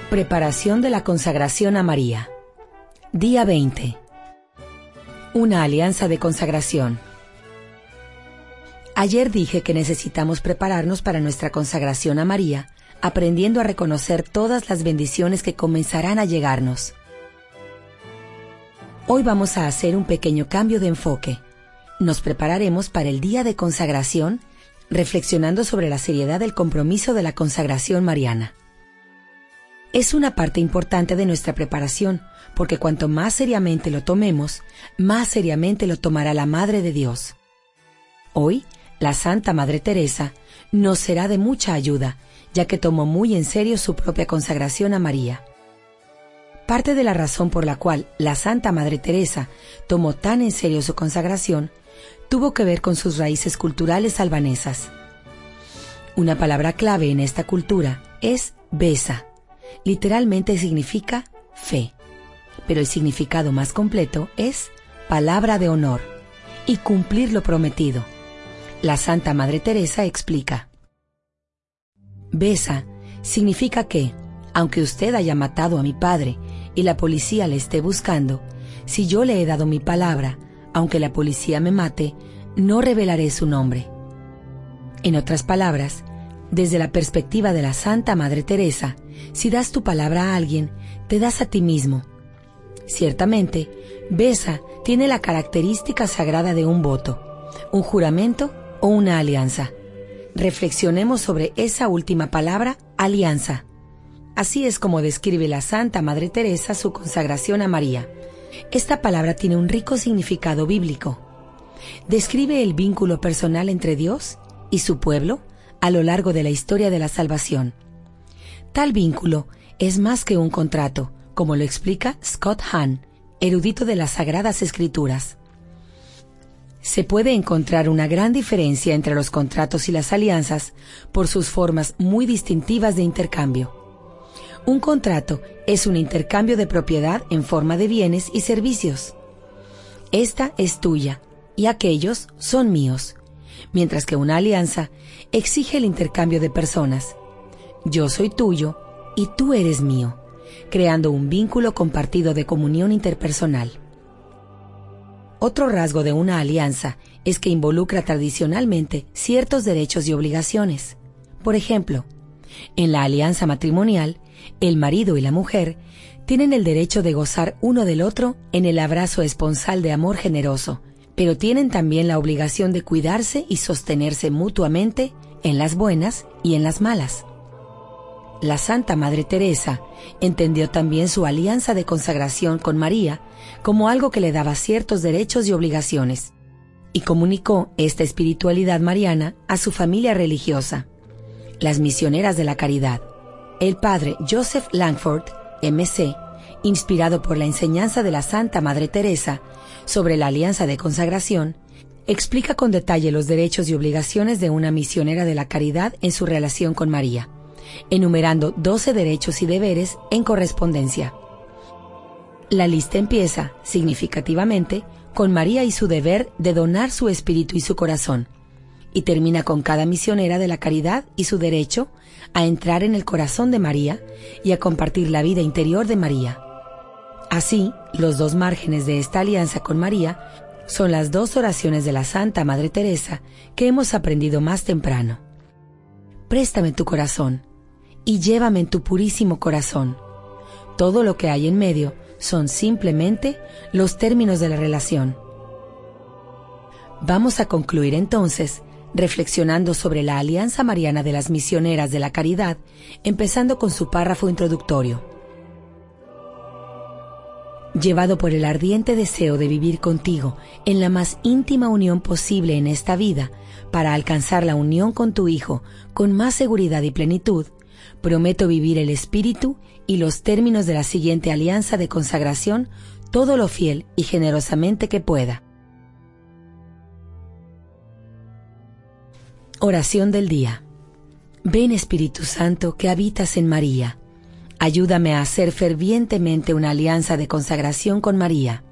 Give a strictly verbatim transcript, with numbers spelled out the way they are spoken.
Preparación de la consagración a María. Día veinte. Una alianza de consagración. Ayer dije que necesitamos prepararnos para nuestra consagración a María, aprendiendo a reconocer todas las bendiciones que comenzarán a llegarnos. Hoy vamos a hacer un pequeño cambio de enfoque. Nos prepararemos para el día de consagración, reflexionando sobre la seriedad del compromiso de la consagración mariana. Es una parte importante de nuestra preparación, porque cuanto más seriamente lo tomemos, más seriamente lo tomará la Madre de Dios. Hoy, la Santa Madre Teresa nos será de mucha ayuda, ya que tomó muy en serio su propia consagración a María. Parte de la razón por la cual la Santa Madre Teresa tomó tan en serio su consagración tuvo que ver con sus raíces culturales albanesas. Una palabra clave en esta cultura es besa. Literalmente significa fe, pero el significado más completo es palabra de honor y cumplir lo prometido. La Santa Madre Teresa explica: besa significa que, aunque usted haya matado a mi padre y la policía le esté buscando, si yo le he dado mi palabra, aunque la policía me mate, no revelaré su nombre. En otras palabras, desde la perspectiva de la Santa Madre Teresa, si das tu palabra a alguien, te das a ti mismo. Ciertamente, besa tiene la característica sagrada de un voto, un juramento o una alianza. Reflexionemos sobre esa última palabra, alianza. Así es como describe la Santa Madre Teresa su consagración a María. Esta palabra tiene un rico significado bíblico. Describe el vínculo personal entre Dios y su pueblo a lo largo de la historia de la salvación. Tal vínculo es más que un contrato, como lo explica Scott Hahn, erudito de las Sagradas Escrituras. Se puede encontrar una gran diferencia entre los contratos y las alianzas por sus formas muy distintivas de intercambio. Un contrato es un intercambio de propiedad en forma de bienes y servicios. Esta es tuya y aquellos son míos, mientras que una alianza exige el intercambio de personas. Yo soy tuyo y tú eres mío, creando un vínculo compartido de comunión interpersonal. Otro rasgo de una alianza es que involucra tradicionalmente ciertos derechos y obligaciones. Por ejemplo, en la alianza matrimonial, el marido y la mujer tienen el derecho de gozar uno del otro en el abrazo esponsal de amor generoso, pero tienen también la obligación de cuidarse y sostenerse mutuamente en las buenas y en las malas. La Santa Madre Teresa entendió también su alianza de consagración con María como algo que le daba ciertos derechos y obligaciones, y comunicó esta espiritualidad mariana a su familia religiosa, las Misioneras de la Caridad. El padre Joseph Langford, M C, inspirado por la enseñanza de la Santa Madre Teresa sobre la alianza de consagración, explica con detalle los derechos y obligaciones de una misionera de la caridad en su relación con María, enumerando doce derechos y deberes en correspondencia. La lista empieza, significativamente, con María y su deber de donar su espíritu y su corazón, y termina con cada misionera de la caridad y su derecho a entrar en el corazón de María y a compartir la vida interior de María. Así, los dos márgenes de esta alianza con María son las dos oraciones de la Santa Madre Teresa que hemos aprendido más temprano. Préstame tu corazón y llévame en tu purísimo corazón. Todo lo que hay en medio son simplemente los términos de la relación. Vamos a concluir entonces reflexionando sobre la alianza mariana de las misioneras de la caridad, empezando con su párrafo introductorio. Llevado por el ardiente deseo de vivir contigo en la más íntima unión posible en esta vida, para alcanzar la unión con tu Hijo con más seguridad y plenitud, prometo vivir el espíritu y los términos de la siguiente alianza de consagración todo lo fiel y generosamente que pueda. Oración del día. Ven, Espíritu Santo, que habitas en María. Ayúdame a hacer fervientemente una alianza de consagración con María.